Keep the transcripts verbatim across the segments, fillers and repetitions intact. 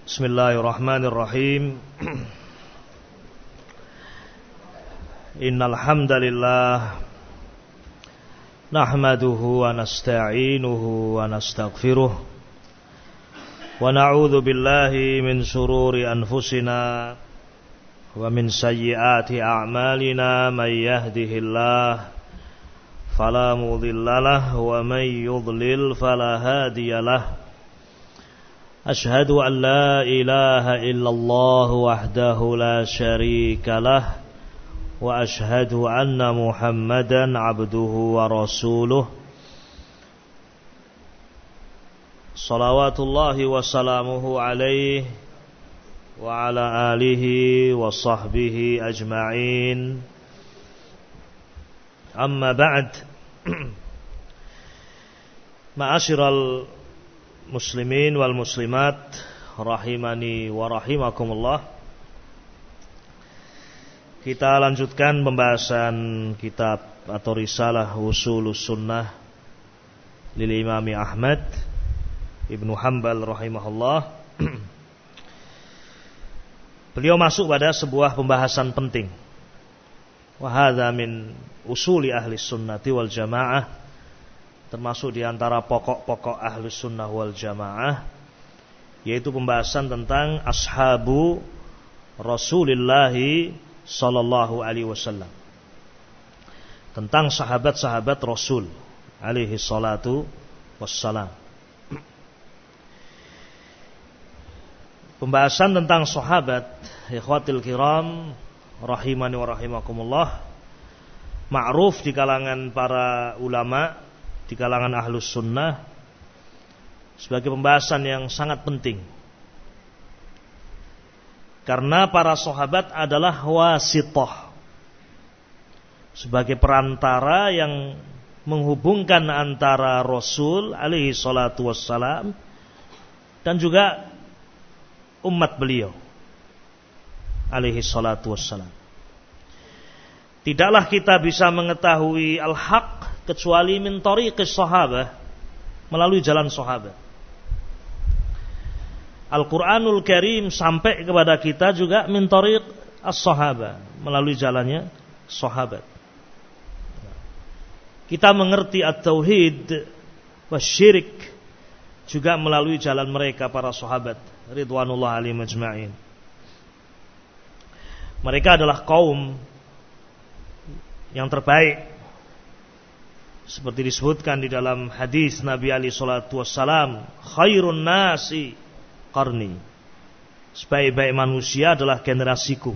Bismillahirrahmanirrahim. Innal hamdalillah nahmaduhu wa nasta'inuhu wa nastaghfiruh wa na'udzu billahi min shururi anfusina wa min sayyiati a'malina may yahdihillah fala mudhillalah wa may yudlil fala hadiyalah. Ashhadu an la ilaha illallah wahdahu la syarika lah wa ashhadu anna Muhammadan abduhu wa rasuluh. Salawatullahi wa salamuhu alaihi wa ala alihi wa sahbihi ajma'in. Amma ba'd. Ma'asyiral muslimin wal muslimat rahimani wa rahimakumullah. Kita lanjutkan pembahasan kitab atau risalah Ushulus Sunnah lil Imam Ahmad Ibnu Hanbal rahimahullah. Beliau masuk pada sebuah pembahasan penting. Wa hadza min usuli ahli sunnati wal jamaah, termasuk di antara pokok-pokok Ahlus Sunnah wal Jamaah, yaitu pembahasan tentang ashabu Rasulullah sallallahu alaihi wasallam, tentang sahabat-sahabat Rasul alaihi salatu wassalam. Pembahasan tentang sahabat, ikhwatil kiram rahimani wa rahimakumullah, ma'ruf di kalangan para ulama, di kalangan Ahlus Sunnah, sebagai pembahasan yang sangat penting. Karena para sahabat adalah wasithah, sebagai perantara yang menghubungkan antara Rasul alaihi salatu wassalam dan juga umat beliau alaihi salatu wassalam. Tidaklah kita bisa mengetahui al-haq kecuali min tariqis sahabah, melalui jalan sahabat. Al-Quranul Karim sampai kepada kita juga min tariq as-sahabah, melalui jalannya sahabat. Kita mengerti at-tauhid wasyirik juga melalui jalan mereka, para sahabat ridwanullah alaihim ajma'in. Mereka adalah kaum yang terbaik, seperti disebutkan di dalam hadis Nabi alaihi salatu wassalam, khairun nasi qarni, sebaik-baik manusia adalah generasiku.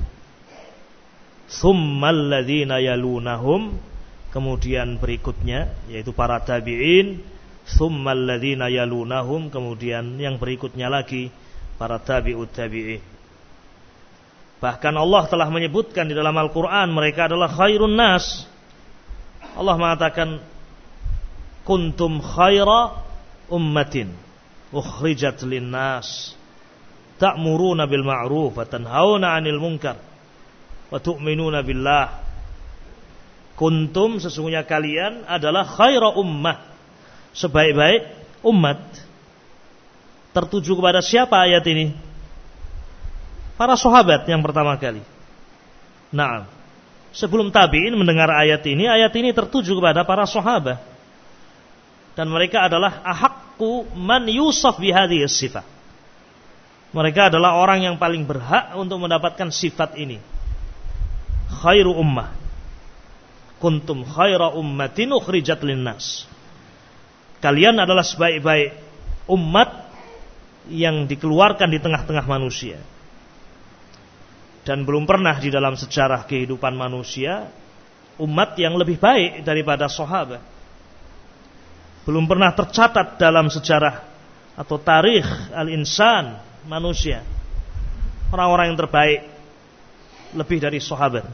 Tsummal ladzina yalunahum, kemudian berikutnya yaitu para tabi'in. Tsummal ladzina yalunahum, kemudian yang berikutnya lagi para tabi'ut tabi'in. Bahkan Allah telah menyebutkan di dalam Al-Quran mereka adalah khairun nas. Allah mengatakan, kuntum khaira ummatin ukhrijat linnas ta'muruna bil ma'ruf wa tanhauna 'anil munkar wa tu'minuna billah. Kuntum, sesungguhnya kalian adalah khaira ummah, sebaik-baik umat. Tertuju kepada siapa ayat ini? Para sahabat yang pertama kali. Naam. Sebelum tabi'in mendengar ayat ini, ayat ini tertuju kepada para sahabat. Dan mereka adalah ahaqqu man yusaf bihadhihi sifat. Mereka adalah orang yang paling berhak untuk mendapatkan sifat ini. Khairu ummah. Kuntum khaira ummatin ukhrijat linnas. Kalian adalah sebaik-baik umat yang dikeluarkan di tengah-tengah manusia. Dan belum pernah di dalam sejarah kehidupan manusia umat yang lebih baik daripada sahabat. Belum pernah tercatat dalam sejarah atau tarikh al-insan, manusia, orang-orang yang terbaik lebih dari sahabat.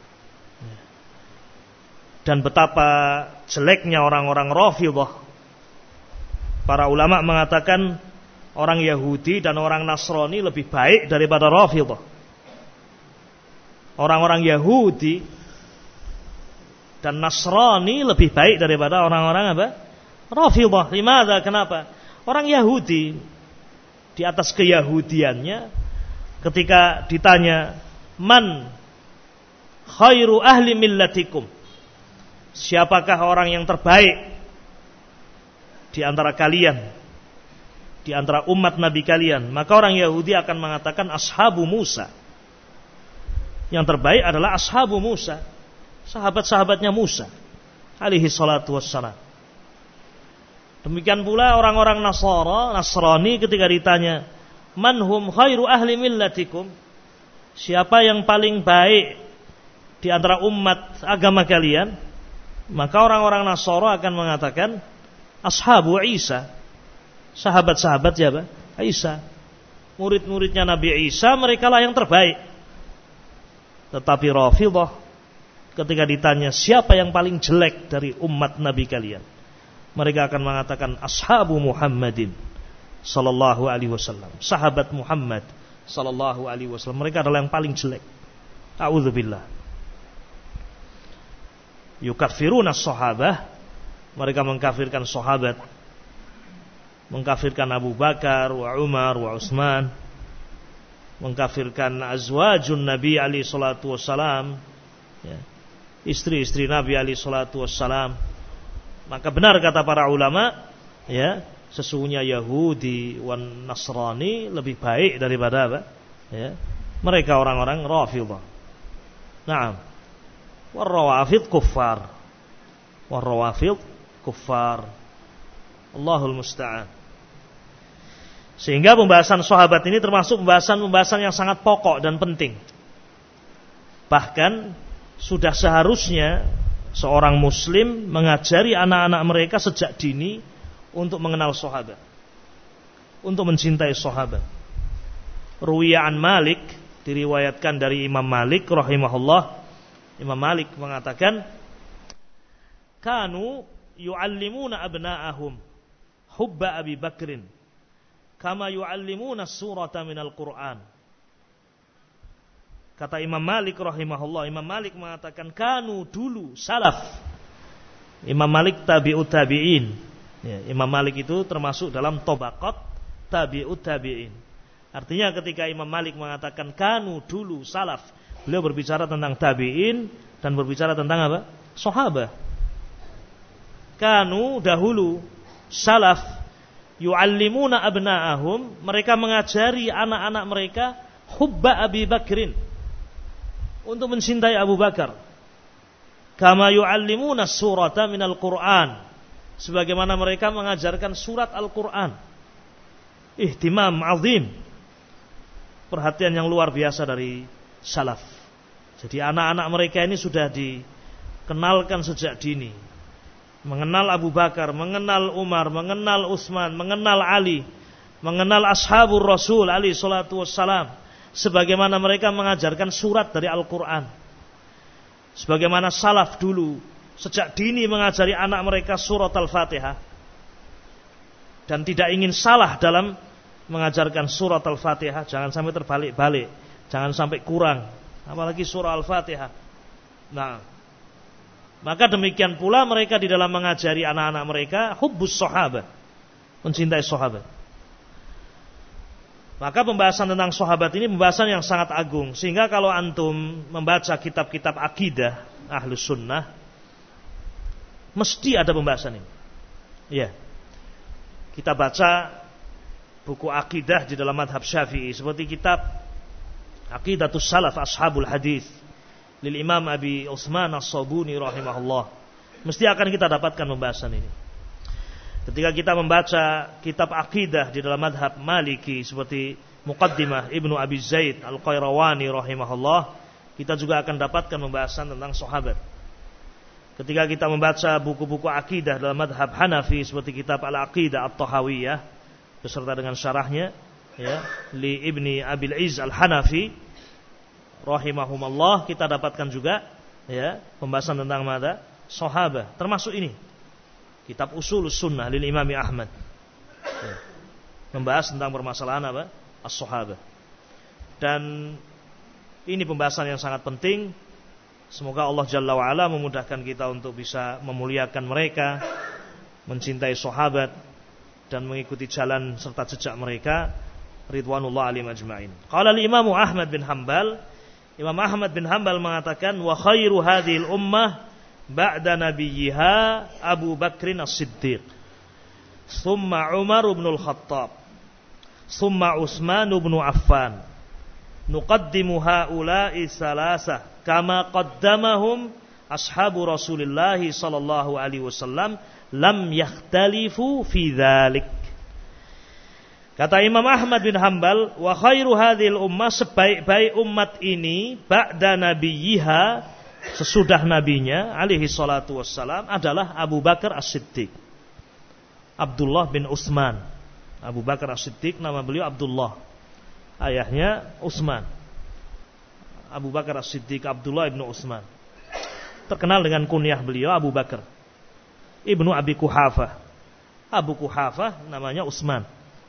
Dan betapa jeleknya orang-orang Rafidhah. Para ulama mengatakan orang Yahudi dan orang Nasrani lebih baik daripada Rafidhah. Orang-orang Yahudi dan Nasrani lebih baik daripada orang-orang apa? Rafidhah. Limadha? Kenapa? Orang Yahudi di atas keyahudiannya, ketika ditanya, man khairu ahli millatikum, siapakah orang yang terbaik di antara kalian, di antara umat Nabi kalian, maka orang Yahudi akan mengatakan ashabu Musa. Yang terbaik adalah ashabu Musa, sahabat-sahabatnya Musa alaihi salatu wassalam. Demikian pula orang-orang Nasara, Nasrani ketika ditanya, man hum khairu ahli millatikum, siapa yang paling baik di antara umat agama kalian, maka orang-orang Nasara akan mengatakan ashabu Isa, sahabat-sahabat siapa? Isa, murid-muridnya Nabi Isa, mereka lah yang terbaik. Tetapi Rafidhah ketika ditanya siapa yang paling jelek dari umat Nabi kalian, mereka akan mengatakan ashabu Muhammadin sallallahu alaihi wasallam, sahabat Muhammad sallallahu alaihi wasallam, mereka adalah yang paling jelek. A'udzubillah. Yukaffiruna as-sahabah, mereka mengkafirkan sahabat, mengkafirkan Abu Bakar wa Umar wa Utsman, mengkafirkan azwajun Nabi alaihi salatu wassalam, ya, istri-istri Nabi alaihi salatu wassalam. Maka benar kata para ulama, ya, sesungguhnya Yahudi wan Nasrani lebih baik daripada apa? Ya, mereka orang-orang Rafidhah. Naam. War rawafid kuffar. War rawafid kuffar. Allahul musta'an. Sehingga pembahasan sahabat ini termasuk pembahasan-pembahasan yang sangat pokok dan penting. Bahkan sudah seharusnya seorang muslim mengajari anak-anak mereka sejak dini untuk mengenal sahabat, untuk mencintai sahabat. Ruwiya'an Malik, diriwayatkan dari Imam Malik rahimahullah. Imam Malik mengatakan, kanu yu'allimuna abna'ahum hubba Abi Bakrin kama yu'allimuna surata minal Qur'an. Kata Imam Malik rahimahullah, Imam Malik mengatakan kanu dulu salaf. Imam Malik tabi'ut tabi'in. Ya, Imam Malik itu termasuk dalam tabaqat tabi'ut tabi'in. Artinya ketika Imam Malik mengatakan kanu dulu salaf, beliau berbicara tentang tabi'in dan berbicara tentang apa? Sahabat. Kanu dahulu salaf yu'allimuna abna'ahum, mereka mengajari anak-anak mereka hubba Abi Bakrin, untuk mencintai Abu Bakar. Kama yu'allimuna surata minal Qur'an, sebagaimana mereka mengajarkan surat Al-Qur'an. Ihtimam azim, perhatian yang luar biasa dari salaf. Jadi anak-anak mereka ini sudah dikenalkan sejak dini, mengenal Abu Bakar, mengenal Umar, mengenal Utsman, mengenal Ali, mengenal ashabur Rasul alaihi salatu wassalam, sebagaimana mereka mengajarkan surat dari Al-Quran. Sebagaimana salaf dulu sejak dini mengajari anak mereka surat Al-Fatihah, dan tidak ingin salah dalam mengajarkan surat Al-Fatihah. Jangan sampai terbalik-balik, jangan sampai kurang, apalagi surah Al-Fatihah. Nah, maka demikian pula mereka di dalam mengajari anak-anak mereka hubbus sahabat, mencintai sahabat. Maka pembahasan tentang sahabat ini pembahasan yang sangat agung. Sehingga kalau antum membaca kitab-kitab akidah Ahlus Sunnah, mesti ada pembahasan ini. Ya, kita baca buku akidah di dalam madhab Syafi'i, seperti kitab Aqidatus Salaf Ashabul Hadis lil Imam Abi Utsman As-Sabuni rahimahullah, mesti akan kita dapatkan pembahasan ini. Ketika kita membaca kitab akidah di dalam madhab Maliki seperti Muqaddimah Ibnu Abi Zaid Al-Qayrawani rahimahullah, kita juga akan dapatkan pembahasan tentang sahabat. Ketika kita membaca buku-buku akidah dalam madhab Hanafi seperti kitab Al-Aqidah At-Tahawiyah beserta dengan syarahnya, ya, li Ibni Abil Izz Al-Hanafi rahimahumallah, kita dapatkan juga, ya, pembahasan tentang mada sahabat, termasuk ini kitab Ushulus Sunnah lil Imam Ahmad, ya, membahas tentang permasalahan apa? As-sahabah. Dan ini pembahasan yang sangat penting. Semoga Allah Jalla wa Ala memudahkan kita untuk bisa memuliakan mereka, mencintai sahabat dan mengikuti jalan serta jejak mereka ridwanullah alaihim ajma'in. Qala al-Imam Ahmad bin Hanbal, Imam Ahmad bin Hanbal mengatakan wa khairu hadhil ummah ba'da nabiyha Abu Bakrin As-Siddiq, thumma Umar bin Al-Khattab, thumma Utsman bin Affan. Nuqaddimu haula'i salasah kama qaddamahum ashabu Rasulillah sallallahu alaihi wasallam lam yakhtalifu fi dzalik. Kata Imam Ahmad bin Hanbal, wa khairu hadhil ummah, sebaik-baik umat ini ba'da nabiyha, sesudah nabinya alaihi salatu wassalam, adalah Abu Bakar As-Siddiq, Abdullah bin Utsman. Abu Bakar As-Siddiq nama beliau Abdullah, ayahnya Utsman. Abu Bakar As-Siddiq Abdullah bin Utsman, terkenal dengan kunyah beliau Abu Bakar Ibnu Abi Quhafah. Abu Quhafah namanya Utsman,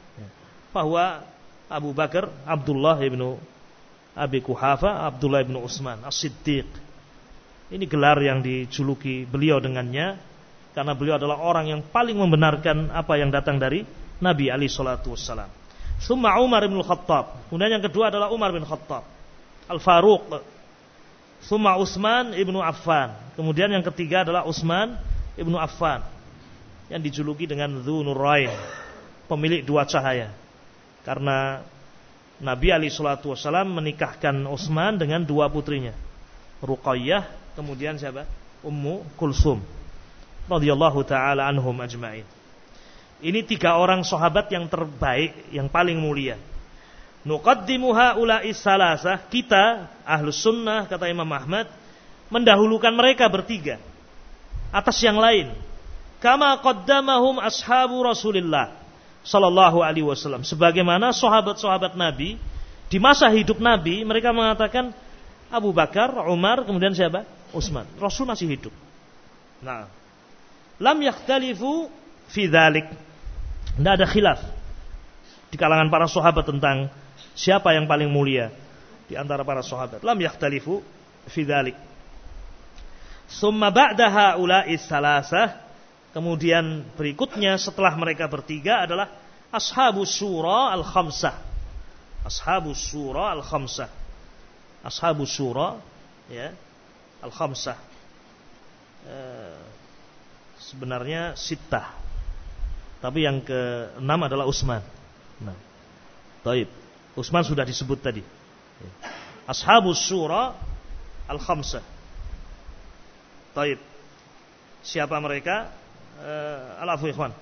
bahwa Abu Bakar Abdullah ibnu Abi Quhafah, Abdullah ibnu Utsman As-Siddiq. Ini gelar yang dijuluki beliau dengannya, karena beliau adalah orang yang paling membenarkan apa yang datang dari Nabi alaihi salatu wassalam. Summa Umar bin Khattab, kemudian yang kedua adalah Umar bin Khattab Al-Faruq. Summa Utsman ibnu Affan, kemudian yang ketiga adalah Utsman ibnu Affan, yang dijuluki dengan Dzunurain, pemilik dua cahaya. Karena Nabi alaihi salatu wasallam menikahkan Utsman dengan dua putrinya, Ruqayyah, kemudian siapa? Ummu Kulsum radhiyallahu taala anhum ajma'in. Ini tiga orang sahabat yang terbaik, yang paling mulia. Nuqaddimu haula'i salasah, kita Ahlus Sunnah, kata Imam Ahmad, mendahulukan mereka bertiga atas yang lain. Kama qaddamahum ashabu Rasulillah sallallahu alaihi wasallam, sebagaimana sahabat-sahabat Nabi di masa hidup Nabi, mereka mengatakan Abu Bakar, Umar, kemudian siapa? Utsman. Rasul masih hidup. Nah, lam yakhtalifu fi dzalik. Tidak ada khilaf di kalangan para sahabat tentang siapa yang paling mulia di antara para sahabat. Lam yakhtalifu fi dzalik. Summa ba'da haula'i salasah, kemudian berikutnya setelah mereka bertiga adalah Ashabus Syura Al-Khamsah. Ashabus Syura Al-Khamsah. Ashabus Syura ya, Al-Khamsah. E, sebenarnya sittah, tapi yang keenam adalah Utsman. Nah, taib. Utsman sudah disebut tadi. Ashabus Syura Al-Khamsah. Taib. Siapa mereka? Uh, Al-Afu ikhwan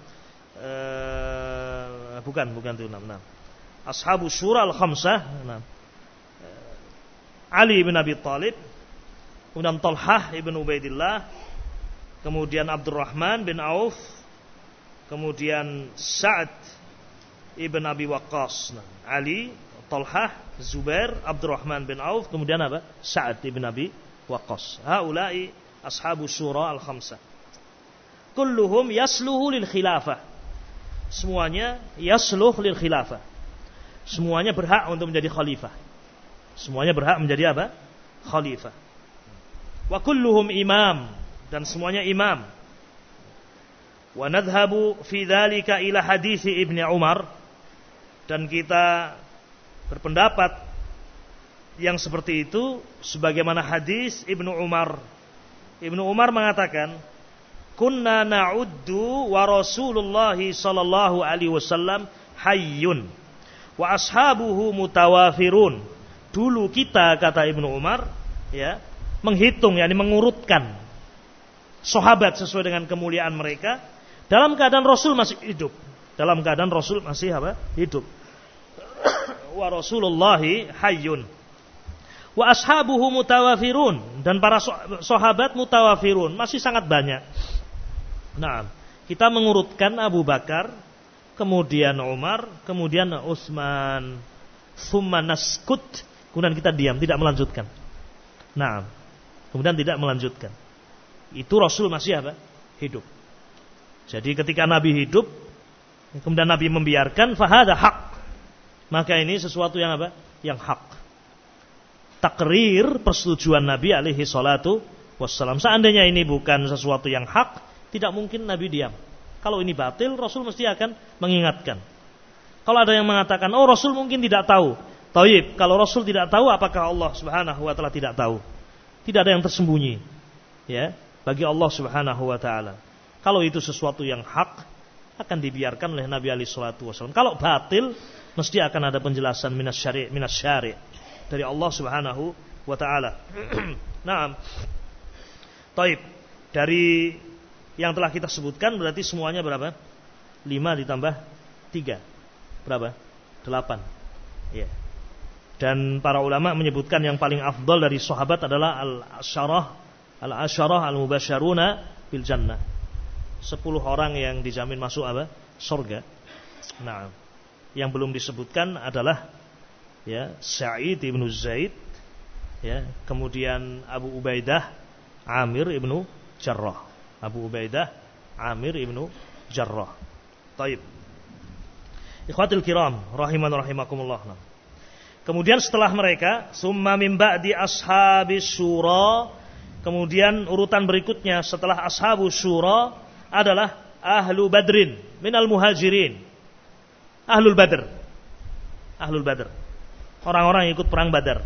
uh, bukan bukan itu enam enam Ashabus Syura Al-Khamsah, enam uh, Ali bin Abi Thalib, kemudian Talhah ibn Ubaidillah, kemudian Abdurrahman bin Auf, kemudian Sa'ad ibn Abi Waqqas. Nah, Ali, Talhah, Zubair, Abdurrahman bin Auf, kemudian apa? Sa'ad ibn Abi Waqqas. Haula'i Ashabus Syura Al-Khamsah. Kulluhum yasluhu lil khilafah. Semuanya yasluh lil khilafah. Semuanya berhak untuk menjadi khalifah. Semuanya berhak menjadi apa? Khalifah. Wa kulluhum imam, dan semuanya imam. Wa nadhhabu fi dzalika ila hadits Ibnu Umar, dan kita berpendapat yang seperti itu sebagaimana hadis Ibnu Umar. Ibnu Umar mengatakan, kunna na'uddu wa Rasulullah sallallahu alaihi wasallam hayyun wa ashabuhu mutawafirun. Dulu kita, kata Ibnu Umar, ya, menghitung, yakni mengurutkan sahabat sesuai dengan kemuliaan mereka dalam keadaan Rasul masih hidup. Dalam keadaan Rasul masih apa? Hidup. Wa Rasulullah hayyun wa ashabuhu mutawafirun, dan para sahabat mutawafirun, masih sangat banyak. Nah, kita mengurutkan Abu Bakar, kemudian Umar, kemudian Utsman, summa naskut, kemudian kita diam, tidak melanjutkan. Nah, kemudian tidak melanjutkan. Itu Rasul masih apa? Hidup. Jadi ketika Nabi hidup, kemudian Nabi membiarkan, fahada hak, maka ini sesuatu yang apa? Yang hak. Takrir persetujuan Nabi alaihi salatu wassalam. Seandainya ini bukan sesuatu yang hak, tidak mungkin Nabi diam. Kalau ini batil, Rasul mesti akan mengingatkan. Kalau ada yang mengatakan, oh Rasul mungkin tidak tahu. Taib, kalau Rasul tidak tahu, apakah Allah Subhanahu wa taala tidak tahu? Tidak ada yang tersembunyi, ya, bagi Allah Subhanahu wa taala. Kalau itu sesuatu yang hak, akan dibiarkan oleh Nabi alaihi salatu wasallam. Kalau batil, mesti akan ada penjelasan minas syari' minas syari' dari Allah Subhanahu wa taala. Naam. Taib. Dari yang telah kita sebutkan berarti semuanya berapa? lima ditambah tiga. Berapa? delapan. Ya. Dan para ulama menyebutkan yang paling afdal dari sahabat adalah al-asyarah al-asyarah al-mubasysyaruna bil jannah. Sepuluh orang yang dijamin masuk apa? Surga. Nah, yang belum disebutkan adalah ya Sa'id ibnu Zaid, ya, kemudian Abu Ubaidah Amir ibnu Jarrah. Abu Ubaidah Amir ibnu Jarrah. Taib. Ikhwatul kiram, rahiman rahimakumullah. Kemudian setelah mereka, summa min ba'di ashabis syura, kemudian urutan berikutnya setelah ashabus syura adalah ahlu badrin minal muhajirin. Ahlul badr. Ahlul badr. Orang-orang yang ikut perang Badar.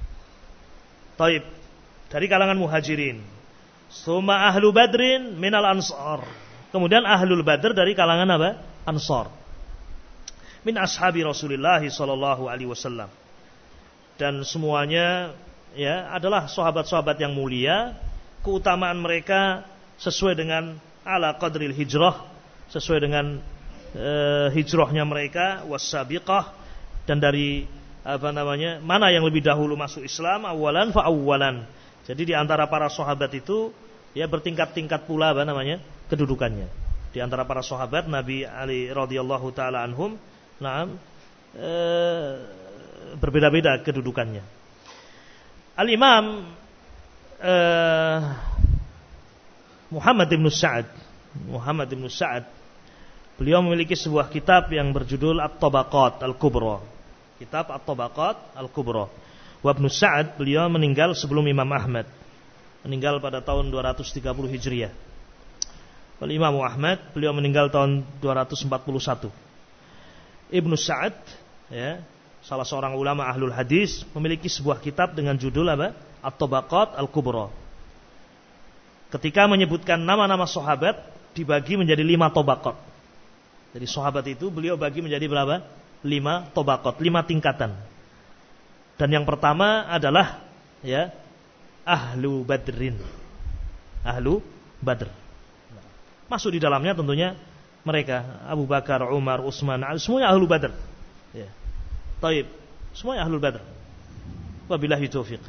Taib. Dari kalangan muhajirin. Summa ahlu badrin minal ansar. Kemudian ahlul badr dari kalangan apa? Ansar. Min ashabi Rasulullah sallallahu alaihi wasallam. Dan semuanya ya adalah sahabat-sahabat yang mulia. Keutamaan mereka sesuai dengan ala qadril hijrah, sesuai dengan uh, hijrahnya mereka, wasabiqah, dan dari apa namanya, mana yang lebih dahulu masuk Islam, awalan fa awalan. Jadi di antara para sahabat itu ya bertingkat-tingkat pula apa namanya kedudukannya. Di antara para sahabat Nabi Ali radhiyallahu taala anhum, nah uh, berbeda-beda kedudukannya. Al-Imam uh, Muhammad bin Sa'ad Muhammad bin Sa'ad beliau memiliki sebuah kitab yang berjudul At-Tabaqat Al-Kubra. Kitab At-Tabaqat Al-Kubra. Wa Ibnu Sa'ad beliau meninggal sebelum Imam Ahmad. Meninggal pada tahun dua ratus tiga puluh Hijriah. Wal Imam Ahmad beliau meninggal tahun dua ratus empat puluh satu. Ibnu Sa'ad ya, salah seorang ulama ahlul hadis, memiliki sebuah kitab dengan judul apa? At-Tabaqat Al-Kubra. Ketika menyebutkan nama-nama sahabat dibagi menjadi lima tabaqat. Jadi sahabat itu beliau bagi menjadi berapa? Lima tabaqat, lima tingkatan. Dan yang pertama adalah ya ahlu badrin. Ahlu badr. Masuk di dalamnya tentunya mereka Abu Bakar, Umar, Utsman, semuanya ahlu badr. Ya. Taib, semuanya ahlul badr. Wabillahi taufiq.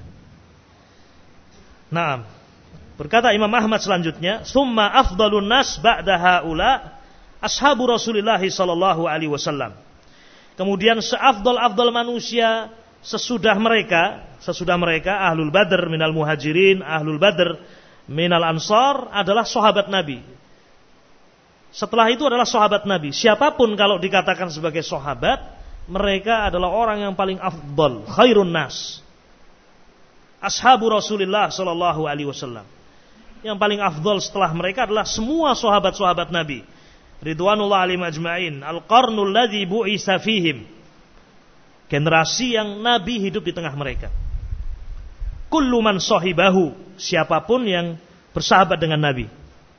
Naam. Berkata Imam Ahmad selanjutnya, summa afdalun nas ba'da haula ashabu Rasulillah sallallahu alaihi wasallam. Kemudian seafdal-afdal manusia sesudah mereka, sesudah mereka ahlul badr minal muhajirin, ahlul badr minal ansar adalah sahabat Nabi. Setelah itu adalah sahabat Nabi. Siapapun kalau dikatakan sebagai sahabat, mereka adalah orang yang paling afdal, khairun nas. Ashabu Rasulillah sallallahu alaihi wasallam. Yang paling afdal setelah mereka adalah semua sahabat-sahabat Nabi. Ridwanullah alaihim ajma'in. Al-qarnul ladzi bu'isa fihim. Generasi yang Nabi hidup di tengah mereka. Kullu man sahibahu, siapapun yang bersahabat dengan Nabi.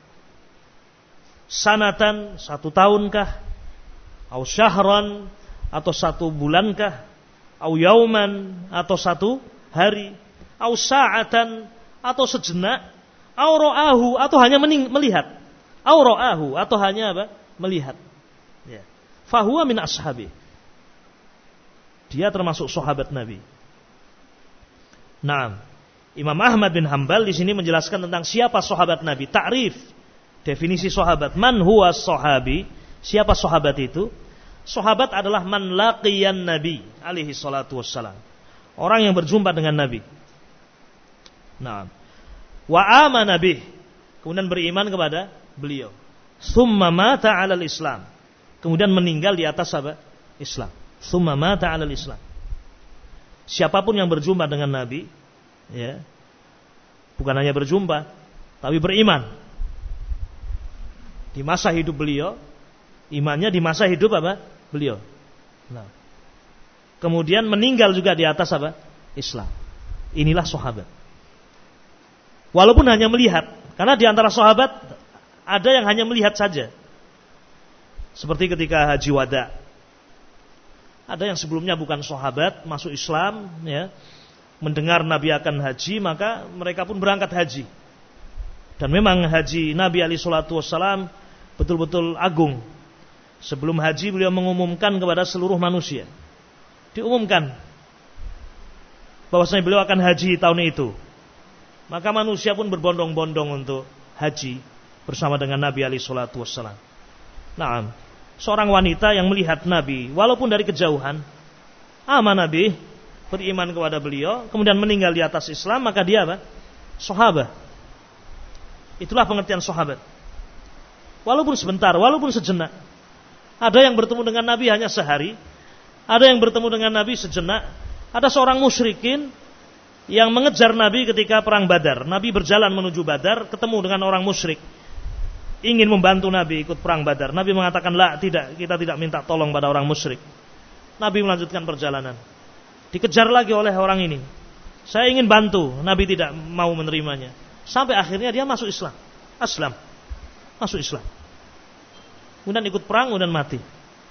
Sanatan, satu tahunkah? Au syahran, atau satu bulankah? Au yauman, atau satu hari? Au sa'atan, atau sejenak? Au ra'ahu, atau hanya mening- melihat? Au ra'ahu, atau hanya apa? Melihat. Ya. Fahuwa min ashabi. Dia termasuk sahabat Nabi. Naam. Imam Ahmad bin Hanbal di sini menjelaskan tentang siapa sahabat Nabi. Ta'rif, definisi sahabat. Man huwa sahabi? Siapa sahabat itu? Sahabat adalah man laqiyan Nabi alaihi salatu wassalam. Orang yang berjumpa dengan Nabi. Naam. Wa amana bih, kemudian beriman kepada beliau. Tsumma mata 'alal Islam. Kemudian meninggal di atas apa? Islam. Tsumma mata 'alal Islam. Siapapun yang berjumpa dengan Nabi, ya, bukan hanya berjumpa, tapi beriman. Di masa hidup beliau, imannya di masa hidup apa? Beliau. Nah. Kemudian meninggal juga di atas apa? Islam. Inilah sahabat. Walaupun hanya melihat, karena di antara sahabat ada yang hanya melihat saja. Seperti ketika haji wada. Ada yang sebelumnya bukan sahabat, masuk Islam, ya, mendengar Nabi akan haji, maka mereka pun berangkat haji. Dan memang haji Nabi alaihi salatu wassalam betul-betul agung. Sebelum haji beliau mengumumkan kepada seluruh manusia. Diumumkan bahwasanya beliau akan haji tahun itu. Maka manusia pun berbondong-bondong untuk haji bersama dengan Nabi alaihi salatu wassalam. Naam, seorang wanita yang melihat Nabi walaupun dari kejauhan, aman Nabi, beriman kepada beliau, kemudian meninggal di atas Islam, maka dia apa? Sahabat. Itulah pengertian sahabat. Walaupun sebentar, walaupun sejenak. Ada yang bertemu dengan Nabi hanya sehari, ada yang bertemu dengan Nabi sejenak. Ada seorang musyrikin yang mengejar Nabi ketika perang Badar. Nabi berjalan menuju Badar, ketemu dengan orang musyrik, ingin membantu Nabi ikut perang Badar. Nabi mengatakan, "La, tidak, kita tidak minta tolong pada orang musyrik." Nabi melanjutkan perjalanan. Dikejar lagi oleh orang ini. Saya ingin bantu, Nabi tidak mau menerimanya. Sampai akhirnya dia masuk Islam. Aslam. Masuk Islam. Kemudian ikut perang, kemudian mati.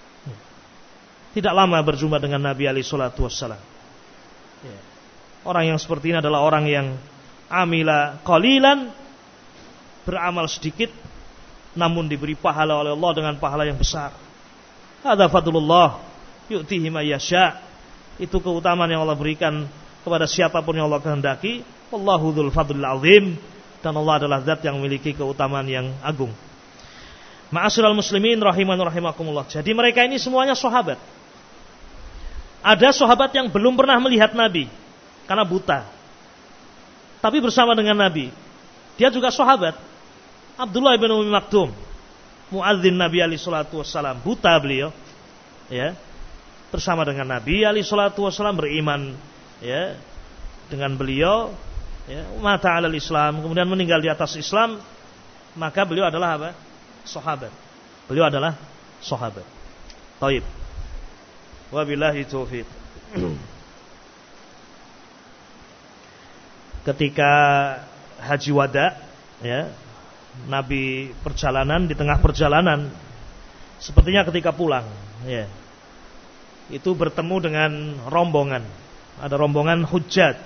Tidak lama berjumpa dengan Nabi alaihi salatu wassalam. Orang yang seperti ini adalah orang yang amila qalilan, beramal sedikit, namun diberi pahala oleh Allah dengan pahala yang besar. Hadza fadlullah yu'tihi may yasha. Itu keutamaan yang Allah berikan kepada siapapun yang Allah kehendaki. Wallahu dzul fadlil azim. Dan Allah adalah zat yang memiliki keutamaan yang agung. Ma'asyiral muslimin rahiman rahimakumullah. Jadi mereka ini semuanya sahabat. Ada sahabat yang belum pernah melihat Nabi karena buta, tapi bersama dengan Nabi. Dia juga sahabat. Abdullah bin Umi Maktum, muadzin Nabi alaihi salatu wassalam, buta beliau, ya, bersama dengan Nabi alaihi salatu wassalam, beriman, ya, dengan beliau, ya, mata alal Islam, kemudian meninggal di atas Islam, maka beliau adalah apa? Sahabat. Beliau adalah sahabat. Taib. Wabillahi taufiq. Ketika haji wada, ya, Nabi perjalanan, di tengah perjalanan, sepertinya ketika pulang, ya, itu bertemu dengan rombongan. Ada rombongan hujjaj.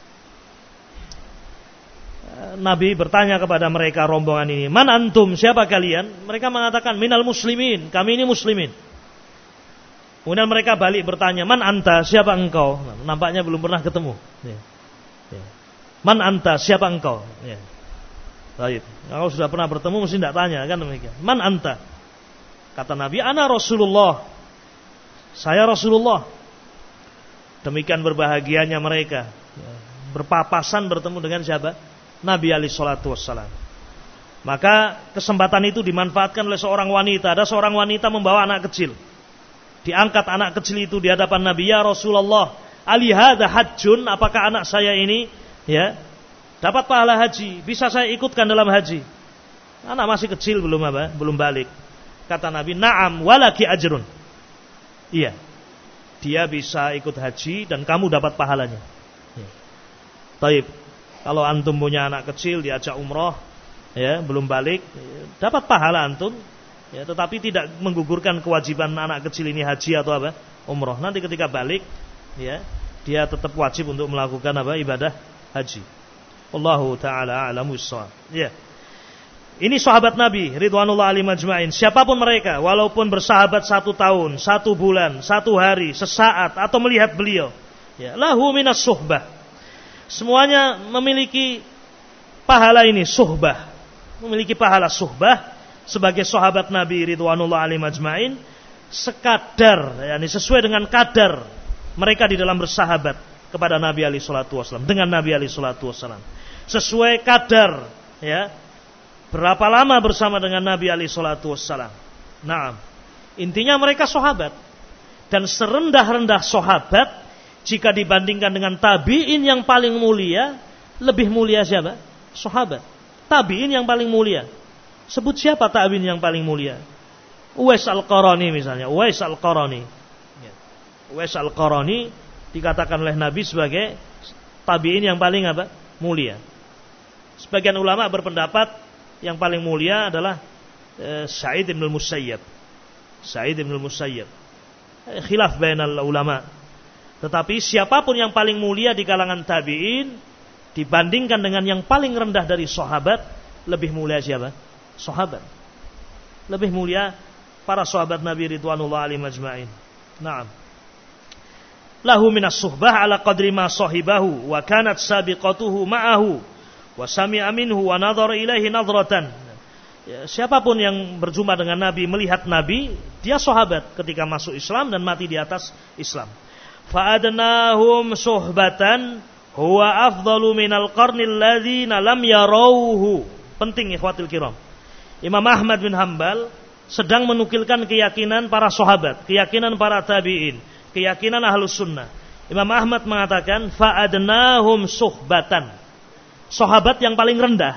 Nabi bertanya kepada mereka rombongan ini, "Man antum? Siapa kalian?" Mereka mengatakan, "Minal muslimin, kami ini muslimin." Kemudian mereka balik bertanya, "Man anta? Siapa engkau?" Nah, nampaknya belum pernah ketemu. Ya. Ya. "Man anta? Siapa engkau?" Ya. Baik. Kalau sudah pernah bertemu mesti tidak tanya kan demikian. "Man anta?" Kata Nabi, "Ana Rasulullah." Saya Rasulullah. Demikian berbahagianya mereka. Ya. Berpapasan bertemu dengan siapa? Nabi alaihi salatu wassalam. Maka kesempatan itu dimanfaatkan oleh seorang wanita. Ada seorang wanita membawa anak kecil. Diangkat anak kecil itu di hadapan Nabi, "Ya Rasulullah, ali hadza hajjun?" Apakah anak saya ini, ya, dapat pahala haji? Bisa saya ikutkan dalam haji? Anak masih kecil, belum apa? Belum balik. Kata Nabi, "Na'am walaki ajrun." Iya. Dia bisa ikut haji dan kamu dapat pahalanya. Ya. Taib. Kalau antum punya anak kecil diajak umroh, ya, belum balik, ya, dapat pahala antum. Ya, tetapi tidak menggugurkan kewajiban anak kecil ini haji atau apa? Umroh. Nanti ketika balik, ya, dia tetap wajib untuk melakukan apa? Ibadah haji. Wallahu taala a'lamu bissawab. Ya. Ini sahabat Nabi ridwanullah alaihim ajmain. Siapapun mereka, walaupun bersahabat satu tahun, satu bulan, satu hari, sesaat, atau melihat beliau, ya, lahu minas suhbah. Semuanya memiliki pahala ini, suhbah. Memiliki pahala suhbah sebagai sahabat Nabi ridwanullah alaihim ajmain, sekadar, yakni sesuai dengan kadar mereka di dalam bersahabat kepada Nabi alaihi salatu wasallam, dengan Nabi alaihi salatu wasallam. Sesuai kadar, ya, berapa lama bersama dengan Nabi alaihi salatu wasallam. Naam. Intinya mereka sahabat. Dan serendah-rendah sahabat jika dibandingkan dengan tabi'in yang paling mulia, lebih mulia siapa? Sahabat. Tabi'in yang paling mulia. Sebut siapa tabi'in yang paling mulia? Uwais Al-Qarani misalnya. Uwais Al-Qarani. Ya. Uwais Al-Qarani dikatakan oleh Nabi sebagai tabi'in yang paling apa? Mulia. Sebagian ulama berpendapat yang paling mulia adalah eh, Sa'id bin Al-Musayyab. Sa'id bin Al-Musayyab. Eh, khilaf bainal ulama. Tetapi siapapun yang paling mulia di kalangan tabi'in dibandingkan dengan yang paling rendah dari sahabat, lebih mulia siapa? Sahabat. Lebih mulia para sahabat Nabi ridwanullah alaihim ajma'in. Naam. Lahu minas suhbah ala qadri ma sahibahu wa kanat sabiqatuhu ma'ahu wa sami'a minhu wa nadhara ilaihi nadratan. Ya, siapapun yang berjumpa dengan Nabi, melihat Nabi, dia sahabat ketika masuk Islam dan mati di atas Islam. Fa adnahum suhbatan huwa afdalu minal qarnil ladzina lam yarawhu. Penting ikhwatul kiram. Imam Ahmad bin Hanbal sedang menukilkan keyakinan para sahabat, keyakinan para tabi'in, keyakinan ahlus sunnah. Imam Ahmad mengatakan fa'adnahum suhbatan, sahabat yang paling rendah,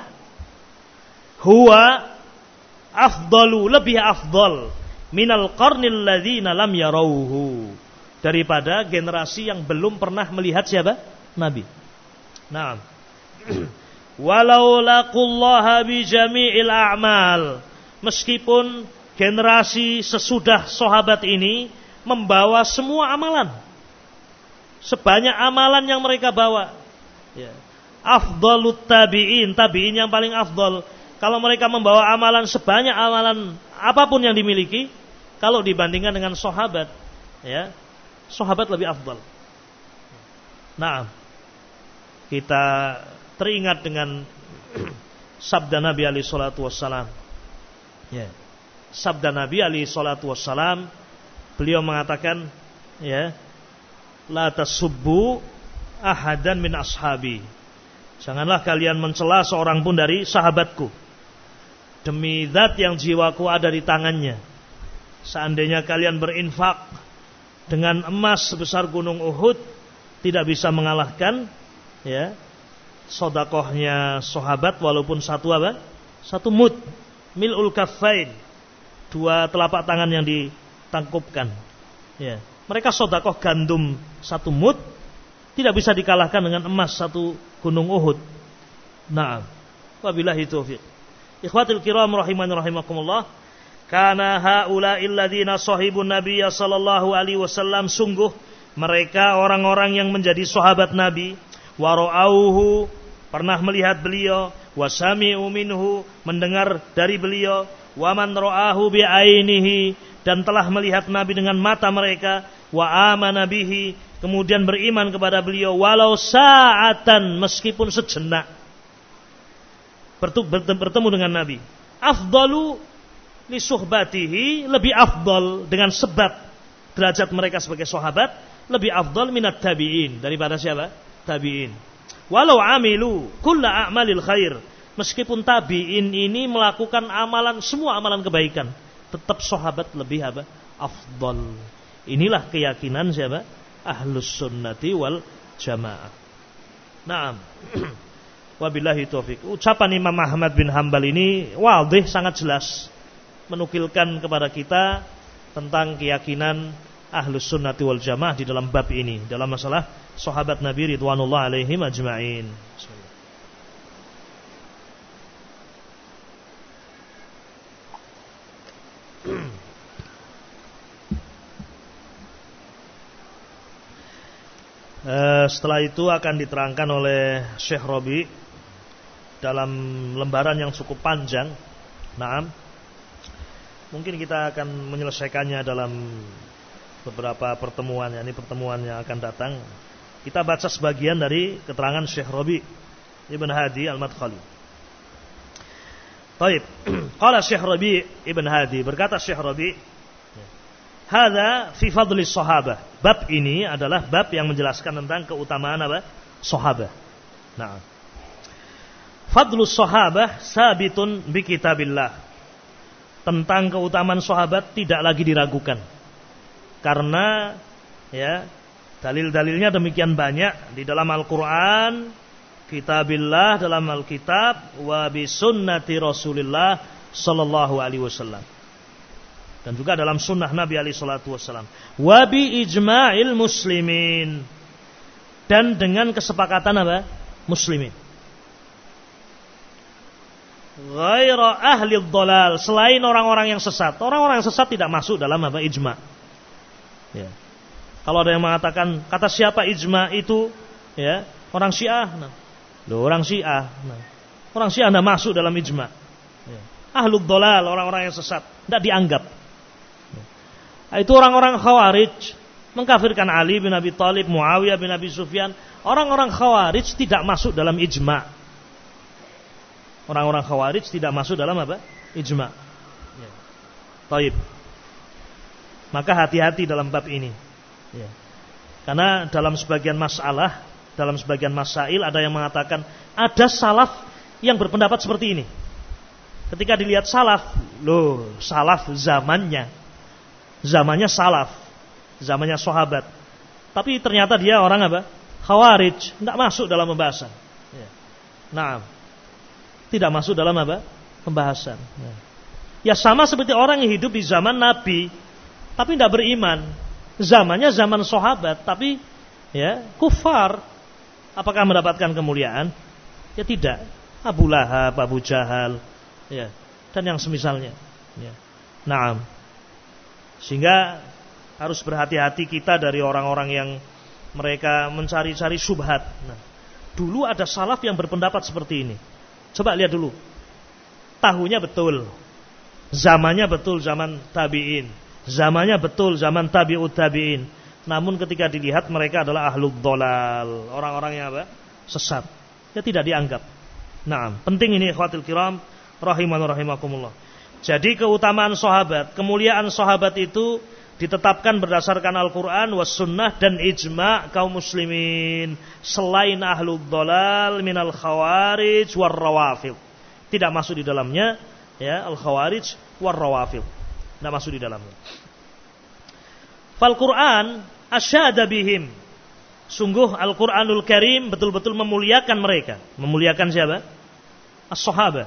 huwa afdalu, lebih afdal minal qarnil ladzina lam yarawhu, daripada generasi yang belum pernah melihat siapa? Nabi. Naam. Walau laqullaha bi jami'il a'mal, meskipun generasi sesudah sahabat ini membawa semua amalan, sebanyak amalan yang mereka bawa, ya. Afdalut tabi'in, tabi'in yang paling afdal, kalau mereka membawa amalan sebanyak amalan apapun yang dimiliki, kalau dibandingkan dengan sahabat, ya, sahabat lebih afdal. Nah, kita teringat dengan sabda Nabi alaihi salatu wassalam, ya. Sabda Nabi alaihi salatu wassalam, beliau mengatakan, ya, la tasubbu ahadan min ashabi, janganlah kalian mencela seorang pun dari sahabatku. Demi zat yang jiwaku ada di tangannya, seandainya kalian berinfak dengan emas sebesar gunung Uhud, tidak bisa mengalahkan, ya, sedekahnya sahabat walaupun satu apa? Satu mud, mil'ul kaffain, dua telapak tangan yang ditangkupkan. Ya, mereka sedekah gandum satu mud tidak bisa dikalahkan dengan emas satu gunung Uhud. Naam. Wabillahi taufiq. Ikhwatul kiram rahimani rahimakumullah. Kana haula'il ladzina sahibun nabiyya sallallahu alaihi wasallam, sungguh mereka orang-orang yang menjadi sahabat Nabi, wa ra'auhu, pernah melihat beliau, wa sami'u minhu, mendengar dari beliau, wa man ra'ahu bi ainihi, dan telah melihat Nabi dengan mata mereka, wa amana bihi, kemudian beriman kepada beliau, walau sa'atan, meskipun sejenak bertemu dengan Nabi. Afdalu li suhbatihi, lebih afdal dengan sebab derajat mereka sebagai sahabat, lebih afdal minat tabi'in, daripada siapa? Tabi'in. Walau amilu kulla a'malil khair, meskipun tabi'in ini melakukan amalan, semua amalan kebaikan, tetap sahabat lebih apa? Afdal. Inilah keyakinan siapa? Ahlus sunnati wal jamaah. Naam. Wabillahi taufik. Ucapan Imam Ahmad bin Hanbal ini wadih, sangat jelas, menukilkan kepada kita tentang keyakinan Ahlus sunnati wal jamaah di dalam bab ini, dalam masalah sahabat Nabi ridwanullah alaihim ajma'in. Uh, setelah itu akan diterangkan oleh Syekh Rabi dalam lembaran yang cukup panjang. Naam. Mungkin kita akan menyelesaikannya dalam beberapa pertemuan, yakni pertemuan yang akan datang. Kita baca sebagian dari keterangan Syekh Rabi Ibn Hadi Al-Madkhali. Baik. Qala Syekh Rabi Ibn Hadi, berkata Syekh Rabi, hadza fi fadli sahabah. Bab ini adalah bab yang menjelaskan tentang keutamaan apa? Sahabah. Nah, fadlus sahabah sabitun bi kitabillah. Tentang keutamaan sahabat tidak lagi diragukan. Karena ya, dalil-dalilnya demikian banyak di dalam Al-Qur'an, kitabillah, dalam Alkitab, wa bi sunnati Rasulillah sallallahu alaihi wasallam. Dan juga dalam sunnah Nabi alaihi salatu wassalam. Wa bi ijma'il muslimin. Dan dengan kesepakatan apa? Muslimin. Ghaira ahli dhalal, selain orang-orang yang sesat. Orang-orang yang sesat tidak masuk dalam apa? Ijma'. Ya. Kalau ada yang mengatakan kata siapa ijma' itu, ya, orang Syiah. Nah, loh, orang Syiah. Nah, orang Syiah tidak masuk dalam ijma'. Ya. Ahlu dhalal, orang-orang yang sesat, tidak dianggap. Ya. Itu orang-orang Khawarij mengkafirkan Ali bin Abi Thalib, Muawiyah bin Abi Sufyan. Orang-orang Khawarij tidak masuk dalam ijma'. Orang-orang Khawarij tidak masuk dalam apa? Ijma'. Ya. Taib. Maka hati-hati dalam bab ini. Ya. Karena dalam sebagian masalah, dalam sebagian masail ada yang mengatakan ada salaf yang berpendapat seperti ini. Ketika dilihat salaf, loh, salaf zamannya, zamannya salaf, zamannya sahabat. Tapi ternyata dia orang apa? Khawarij, tidak masuk dalam pembahasan. Ya. Nah, tidak masuk dalam apa? Pembahasan. Ya. Ya sama seperti orang yang hidup di zaman Nabi, tapi tidak beriman. Zamannya zaman sahabat, tapi ya kufar. Apakah mendapatkan kemuliaan? Ya tidak. Abu Lahab, Abu Jahal, ya, dan yang semisalnya. Ya. Naam. Sehingga harus berhati-hati kita dari orang-orang yang mereka mencari-cari syubhat. Nah, dulu ada salaf yang berpendapat seperti ini. Coba lihat dulu. Tahunnya betul. Zamannya betul zaman tabi'in. Zamannya betul zaman tabi'ut tabi'in. Namun ketika dilihat mereka adalah ahlul dhalal, orang-orang yang apa? Sesat. Ya tidak dianggap. Nah, penting ini ikhwatul kiram rahimanu rahimakumullah. Jadi keutamaan sahabat, kemuliaan sahabat itu ditetapkan berdasarkan Al-Quran was sunnah dan ijma' kaum muslimin selain ahlul dhalal minal khawarij war rawafid. Tidak masuk di dalamnya ya al-khawarij war rawafid. Tidak masuk di dalamnya. Fal Quran asyada bihim. Sungguh Al-Quranul Karim betul-betul memuliakan mereka. Memuliakan siapa? As-sahabah.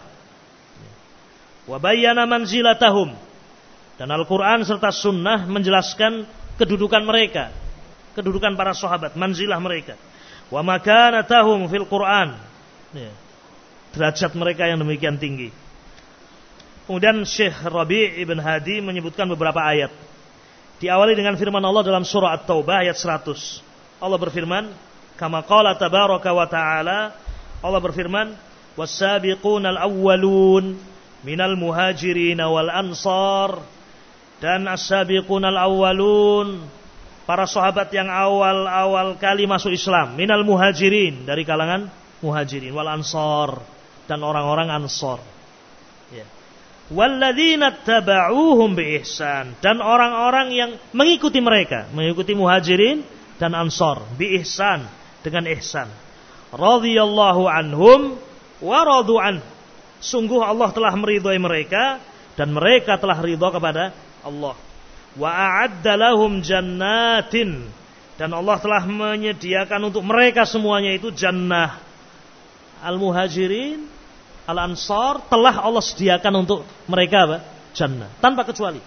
Wa bayyana manzilatahum. Dan Al-Quran serta sunnah menjelaskan kedudukan mereka. Kedudukan para sahabat, manzilah mereka. Wa makanatahum fil Quran. Ya. Derajat mereka yang demikian tinggi. Kemudian Syekh Rabi' Ibn Hadi menyebutkan beberapa ayat. Diawali dengan firman Allah dalam surah At-Taubah ayat seratus. Allah berfirman, kama qala tabaraka wa ta'ala, Allah berfirman, was-sabiqunal awwalun minal muhajirin wal ansar. Dan as-sabiqunal awwalun, para sahabat yang awal-awal kali masuk Islam, minal muhajirin, dari kalangan muhajirin, wal ansar, dan orang-orang ansar. Ya. Walladzina taba'uuhum biihsan, dan orang-orang yang mengikuti mereka, mengikuti muhajirin dan ansar biihsan, dengan ihsan. Radhiyallahu anhum wa radu an. Sungguh Allah telah meridhai mereka dan mereka telah ridha kepada Allah. Wa a'adda lahum jannatin, dan Allah telah menyediakan untuk mereka semuanya itu jannah. Al-muhajirin, al-ansar telah Allah sediakan untuk mereka apa? Jannah, tanpa kecuali.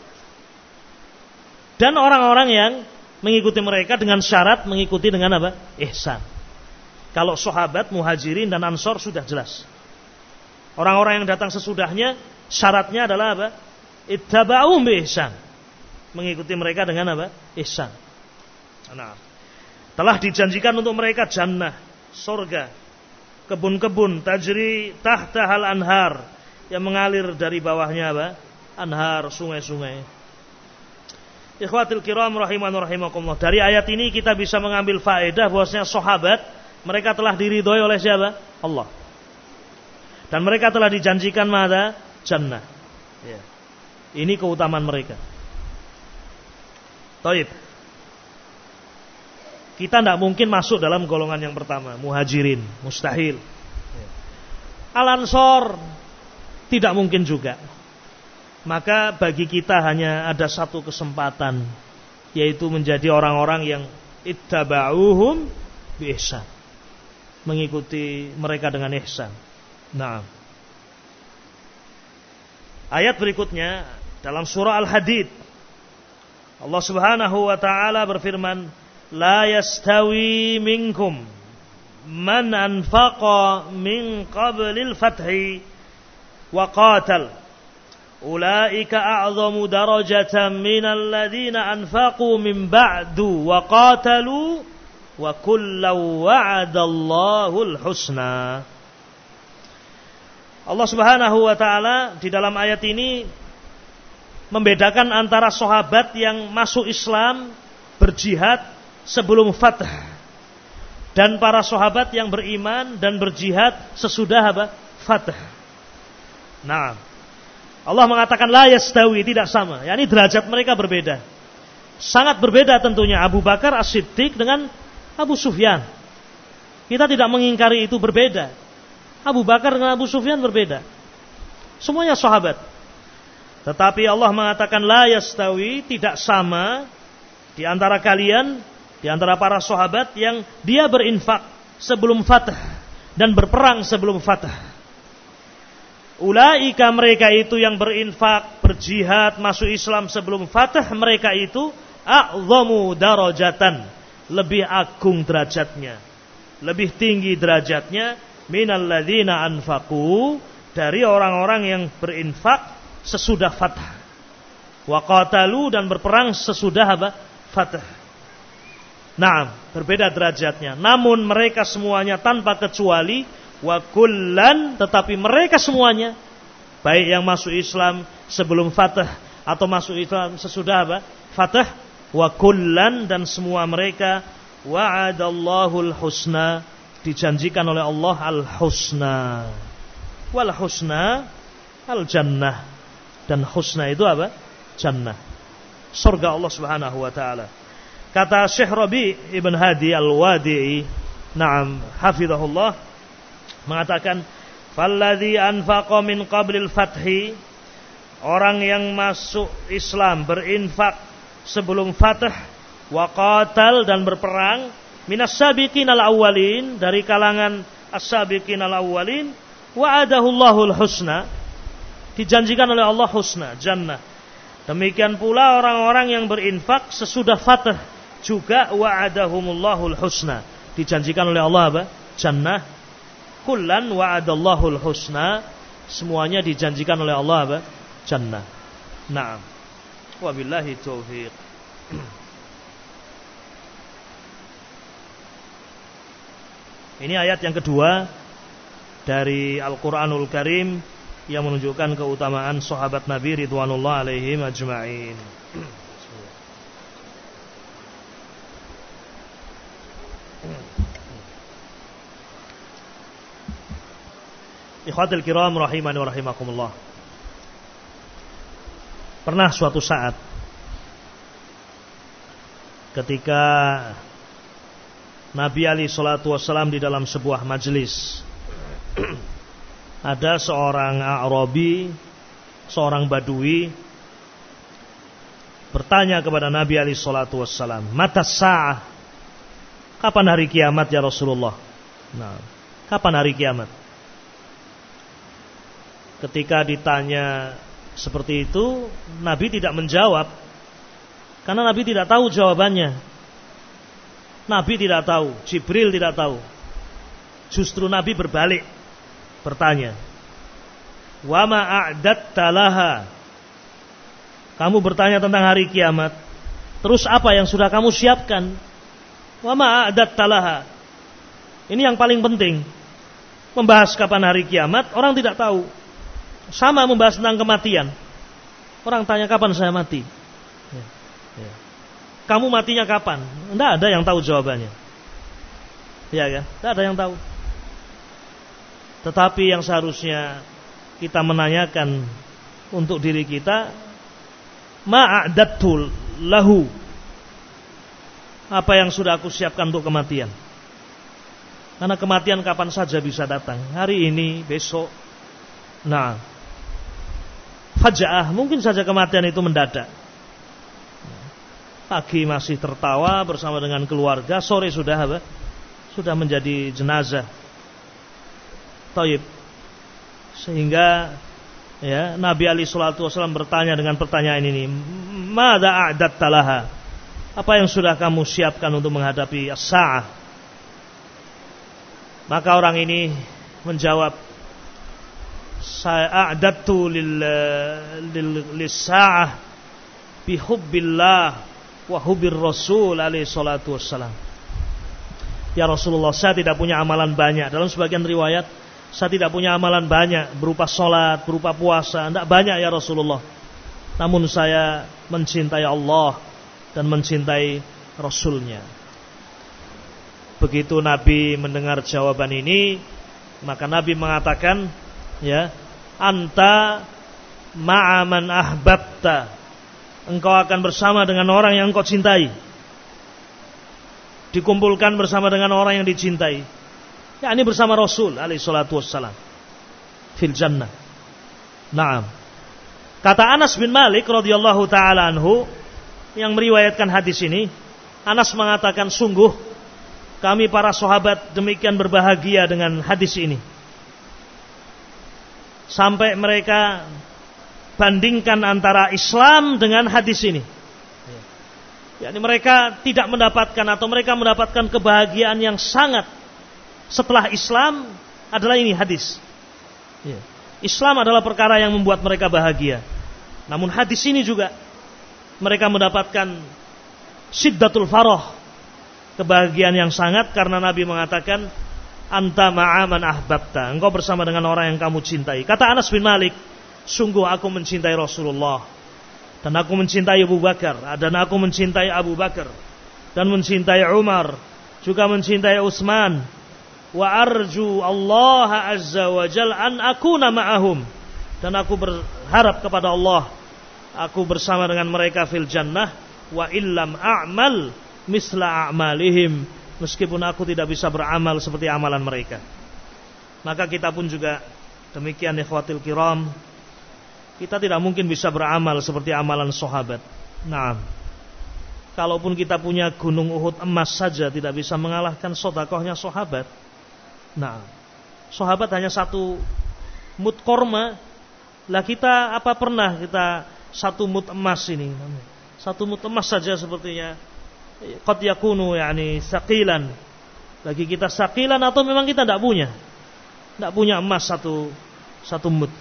Dan orang-orang yang mengikuti mereka dengan syarat mengikuti dengan apa? Ihsan. Kalau sahabat, muhajirin dan ansar sudah jelas. Orang-orang yang datang sesudahnya syaratnya adalah apa? Ittaba'uhum bi ihsan. Mengikuti mereka dengan apa? Ihsan. Nah, telah dijanjikan untuk mereka jannah, surga, kebun-kebun tajri tahtahal anhar, yang mengalir dari bawahnya apa? Anhar, sungai-sungai. Ikhwatul kiram rahimanu rahimakumullah. Dari ayat ini kita bisa mengambil faedah bahwasanya sahabat mereka telah diridhoi oleh siapa? Allah. Dan mereka telah dijanjikan mana? Jannah. Ya. Ini keutamaan mereka. Taib. Kita tidak mungkin masuk dalam golongan yang pertama, muhajirin, mustahil. Ya. Al-ansar tidak mungkin juga. Maka bagi kita hanya ada satu kesempatan, yaitu menjadi orang-orang yang ittaba'uhum bi ihsan, mengikuti mereka dengan ihsan. Nah, ayat berikutnya Dalam surah Al-Hadid Allah Subhanahu wa taala berfirman, "La yastawi minkum man anfaqa min qablil fathi wa qatal. Ulaika a'zamu darajatan minal ladzina anfaqu min ba'du wa qatalu wa kullu wa'adallahu al-husna." Allah Subhanahu wa taala di dalam ayat ini membedakan antara sahabat yang masuk Islam berjihad sebelum fath dan para sahabat yang beriman dan berjihad sesudah apa? Fath. Nah, Allah mengatakan la yastawi, tidak sama. yakni derajat mereka berbeda. Sangat berbeda tentunya Abu Bakar As-Siddiq dengan Abu Sufyan. Kita tidak mengingkari itu berbeda. Abu Bakar dengan Abu Sufyan berbeda. Semuanya sahabat. Tetapi Allah mengatakan la yastawi, tidak sama di antara kalian, di antara para sahabat yang dia berinfak sebelum fath dan berperang sebelum fath. Ulaika, mereka itu yang berinfak, berjihad, masuk Islam sebelum fath, mereka itu a'zamu darajatan, lebih agung derajatnya, lebih tinggi derajatnya minal ladzina anfaqu, dari orang-orang yang berinfak sesudah fath, wa qatalu, dan berperang sesudah apa? Fath. Nah, berbeda derajatnya. Namun mereka semuanya tanpa kecuali, wa kullan, tetapi mereka semuanya, baik yang masuk Islam sebelum fath atau masuk Islam sesudah apa? Fath, wa kullan, dan semua mereka wa'adallahu al-husna, dijanjikan oleh Allah al-husna. Wal husna al-jannah, dan husna itu apa? Jannah, surga Allah Subhanahu wa taala. Kata Syekh Rabi' Ibn Hadi Al-Wadi'i, na'am, hafizahullah, mengatakan falladzi anfaqa min qablil fathi, orang yang masuk Islam berinfak sebelum fath, wa qatal, dan berperang, minas sabiqin al-awwalin, dari kalangan as-sabiqin al-awwalin, wa'adahullahul husna, dijanjikan oleh Allah husna, jannah. Demikian pula orang-orang yang berinfak sesudah fath juga wa'adahumullahul husna, dijanjikan oleh Allah apa? Jannah. Kullan wa'adallahul husna, semuanya dijanjikan oleh Allah apa? Jannah. Naam. Wabillahi taufiq. Ini ayat yang kedua dari Al-Quranul Karim yang menunjukkan keutamaan sahabat Nabi ridwanullah alaihim ajma'in. Ikhwatul kiram rahimani wa rahimakumullah. Pernah suatu saat ketika Nabi alaihi salatu wassalam di dalam sebuah majelis, ada seorang A'rabi, seorang Badui, bertanya kepada Nabi alaihi salatu wassalam, "Mata sa'ah?" Kapan hari kiamat ya Rasulullah? Nah, kapan hari kiamat? Ketika ditanya seperti itu, Nabi tidak menjawab, karena Nabi tidak tahu jawabannya. Nabi tidak tahu, Jibril tidak tahu. Justru Nabi berbalik bertanya, "Wa ma a'datta laha?" Kamu bertanya tentang hari kiamat, terus apa yang sudah kamu siapkan? "Wa ma a'datta laha." Ini yang paling penting. Membahas kapan hari kiamat, orang tidak tahu. Sama membahas tentang kematian. Orang tanya, "Kapan saya mati?" Ya, ya. "Kamu matinya kapan?" Tidak ada yang tahu jawabannya. Ya kan? Tidak ada yang tahu. Tetapi yang seharusnya kita menanyakan untuk diri kita, ma'adatul lahu, apa yang sudah aku siapkan untuk kematian? Karena kematian kapan saja bisa datang, hari ini, besok. Nah, faja'ah, mungkin saja kematian itu mendadak. Pagi masih tertawa bersama dengan keluarga, sore sudah apa? Sudah menjadi jenazah. Taib. Sehingga Ya, Nabi alaihi salatu wasallam bertanya dengan pertanyaan ini, "Madza a'datta laha?" Apa yang sudah kamu siapkan untuk menghadapi as-sa'ah? Maka orang ini menjawab, "Saya a'dattu lil lis-sa'ah bi hubbillah wa hubbir Rasul alaihi salatu wassalam." Ya Rasulullah, saya tidak punya amalan banyak. Dalam sebagian riwayat, saya tidak punya amalan banyak berupa sholat, berupa puasa, tidak banyak ya Rasulullah. Namun saya mencintai Allah dan mencintai Rasulnya. Begitu Nabi mendengar jawaban ini, maka Nabi mengatakan, ya, anta ma'aman ahbabta. Engkau akan bersama dengan orang yang engkau cintai. Dikumpulkan bersama dengan orang yang dicintai. Ya, ini bersama Rasul alaihi salatu wassalam fil jannah. Naam. Kata Anas bin Malik radhiyallahu taala anhu yang meriwayatkan hadis ini, Anas mengatakan, sungguh kami para sahabat demikian berbahagia dengan hadis ini, sampai mereka bandingkan antara Islam dengan hadis ini. Yani mereka tidak mendapatkan atau mereka mendapatkan kebahagiaan yang sangat setelah Islam adalah ini hadis. Islam adalah perkara yang membuat mereka bahagia. Namun hadis ini juga mereka mendapatkan syiddatul farah, kebahagiaan yang sangat, karena Nabi mengatakan anta ma'aman ahbabta, engkau bersama dengan orang yang kamu cintai. Kata Anas bin Malik, sungguh aku mencintai Rasulullah, dan aku mencintai Abu Bakar, dan aku mencintai Abu Bakar, dan mencintai Umar, juga mencintai Utsman. Wa arju Allah azza wa jal an akuna ma'ahum, dan aku berharap kepada Allah aku bersama dengan mereka fil jannah. Wa illam a'mal misla a'malihim, meskipun aku tidak bisa beramal seperti amalan mereka. Maka kita pun juga demikian ikhwatil kiram, kita tidak mungkin bisa beramal seperti amalan sahabat. Nah, kalaupun kita punya gunung Uhud emas saja tidak bisa mengalahkan sedekahnya sahabat. Nah, sahabat hanya satu mud korma, lah kita apa pernah kita satu mud emas ini, satu mud emas saja sepertinya qad yakunu yani saqilan, bagi kita saqilan, atau memang kita tidak punya tidak punya emas satu satu mud.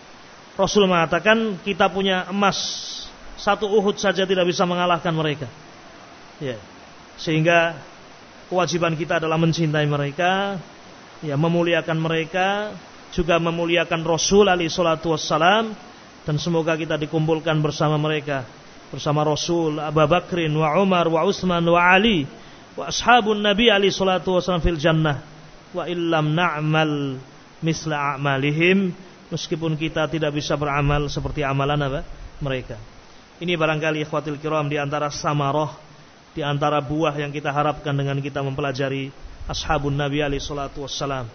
Rasul mengatakan kita punya emas satu Uhud saja tidak bisa mengalahkan mereka. Ya, sehingga kewajiban kita adalah mencintai mereka, ya, memuliakan mereka, juga memuliakan Rasul alaihi salatu wassalam, dan semoga kita dikumpulkan bersama mereka, bersama Rasul, Abu Bakrin wa Umar wa Utsman wa Ali wa ashabun Nabi alaihi salatu wassalam fil jannah. Wa illam na'mal misla a'malihim, meskipun kita tidak bisa beramal seperti amalan apa? Mereka. Ini barangkali ikhwatil kiram di antara samarah, di antara buah yang kita harapkan dengan kita mempelajari ashabun Nabi alaihi salatu wassalam.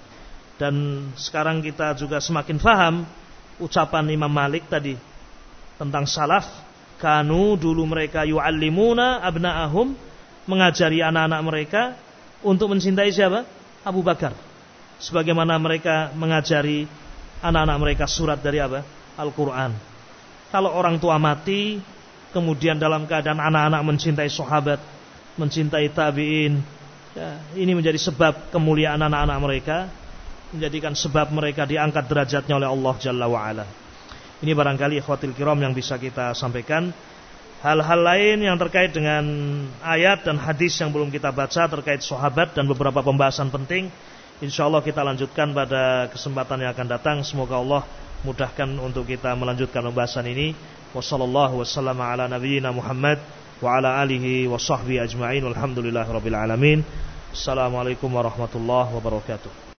Dan sekarang kita juga semakin faham ucapan Imam Malik tadi tentang salaf. Kanu, dulu mereka yu'allimuna abna'ahum, mengajari anak-anak mereka untuk mencintai siapa? Abu Bakar. Sebagaimana mereka mengajari anak-anak mereka surat dari apa? Al-Quran. Kalau orang tua mati, kemudian dalam keadaan anak-anak mencintai sahabat, mencintai tabi'in, ya, ini menjadi sebab kemuliaan anak-anak mereka, menjadikan sebab mereka diangkat derajatnya oleh Allah Jalla wa'ala. Ini barangkali ikhwatil kiram yang bisa kita sampaikan. Hal-hal lain yang terkait dengan ayat dan hadis yang belum kita baca terkait sahabat dan beberapa pembahasan penting, insyaallah kita lanjutkan pada kesempatan yang akan datang. Semoga Allah mudahkan untuk kita melanjutkan pembahasan ini. Wassallallahu wassalamu ala nabiyyina Muhammad wa ala alihi wa sahbihi ajma'in. Walhamdulillahirabbil alamin. Assalamualaikum warahmatullahi wabarakatuh.